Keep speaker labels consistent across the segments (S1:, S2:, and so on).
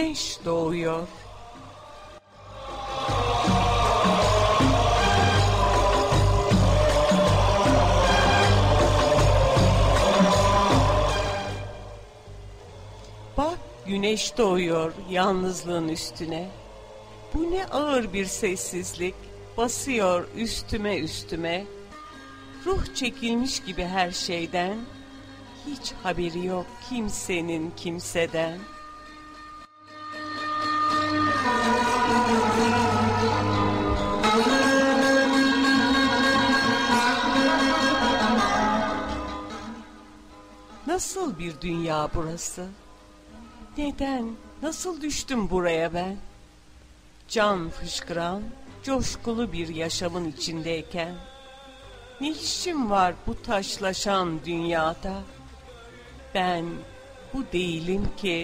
S1: güneş doğuyor. Bak, güneş doğuyor yalnızlığın üstüne. Bu ne ağır bir sessizlik, basıyor üstüme üstüme. Ruh çekilmiş gibi her şeyden, hiç haberi yok kimsenin kimseden. Nasıl bir dünya burası? Neden, nasıl düştüm buraya ben? Can fışkıran, coşkulu bir yaşamın içindeyken, ne işim var bu taşlaşan dünyada? Ben bu değilim ki.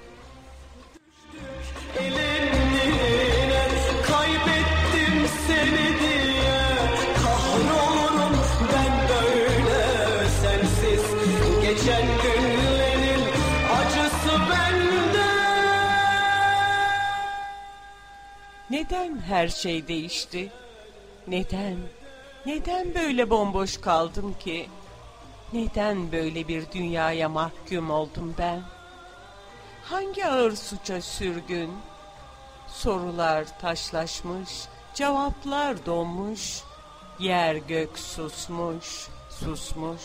S2: Elimine kaybettim seni diye kahrolurum ben böyle sensiz. Geçen günlerin acısı bende.
S1: Neden her şey değişti? Neden? Neden böyle bomboş kaldım ki? Neden böyle bir dünyaya mahkum oldum ben? Hangi ağır suça sürgün? Sorular taşlaşmış, cevaplar donmuş, yer gök susmuş, susmuş.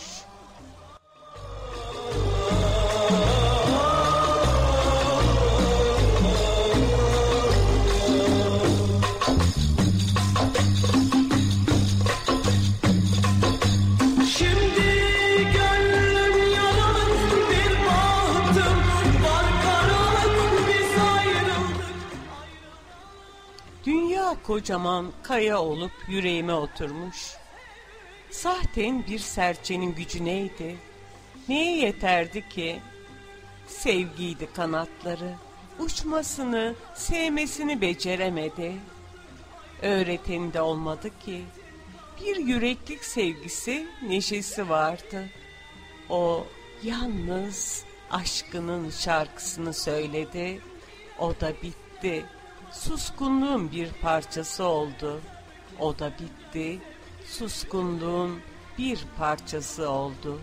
S1: Kocaman kaya olup yüreğime oturmuş. Sahten bir serçenin gücü neydi? Neye yeterdi ki? Sevgiydi kanatları, uçmasını, sevmesini beceremedi. Öğreteni de olmadı ki. Bir yüreklik sevgisi, neşesi vardı. O yalnız aşkının şarkısını söyledi. O da bitti. Suskunluğun bir parçası oldu. O da bitti. Suskunluğun bir parçası oldu.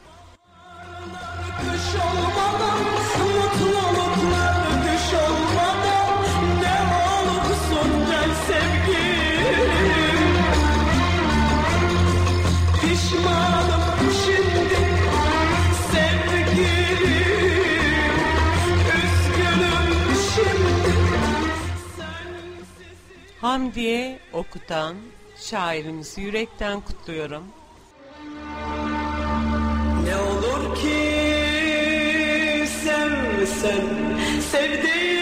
S2: Düş olmadan, mutluluklar düş olmadan, ne olursun gel sevgilim. Pişmanım şimdi sevgilim, üzgünüm şimdi.
S1: Hamdiye okutan şairimizi yürekten kutluyorum.
S2: Ne olur ki sevsen, sevdiğim